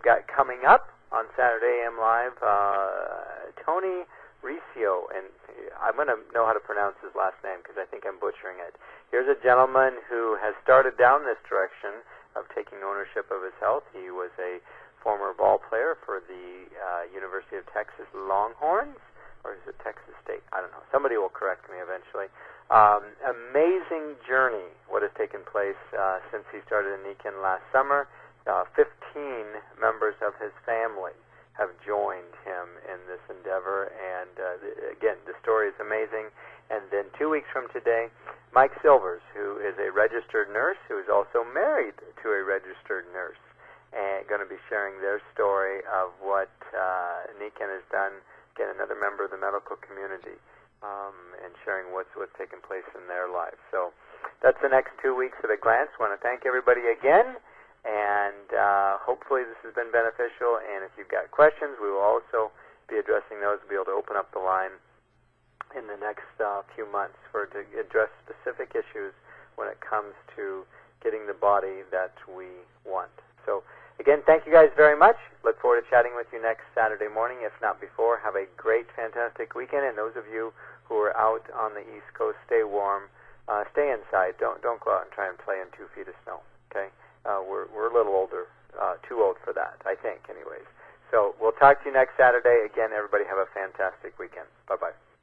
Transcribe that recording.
got coming up on Saturday AM Live, Tony Riccio, and I'm going to know how to pronounce his last name because I think I'm butchering it. Here's a gentleman who has started down this direction of taking ownership of his health. He was a former ball player for the University of Texas Longhorns, or is it Texas State? I don't know. Somebody will correct me eventually. Amazing journey, what has taken place since he started in Nikken last summer. 15 members of his family have joined him in this endeavor, and again, the story is amazing. And then 2 weeks from today, Mike Silvers, who is a registered nurse, who is also married to a registered nurse, and going to be sharing their story of what Nikken has done. Again, another member of the medical community, and sharing what's taken place in their lives. So that's the next 2 weeks at a glance. I want to thank everybody again, and hopefully this has been beneficial. And if you've got questions, we will also be addressing those. We'll be able to open up the line in the next few months to address specific issues when it comes to getting the body that we want. So again, thank you guys very much. Look forward to chatting with you next Saturday morning, if not before. Have a great, fantastic weekend. And those of you who are out on the East Coast, stay warm. Stay inside. Don't go out and try and play in 2 feet of snow. Okay? We're a little older, too old for that, I think, anyways. So we'll talk to you next Saturday. Again, everybody have a fantastic weekend. Bye-bye.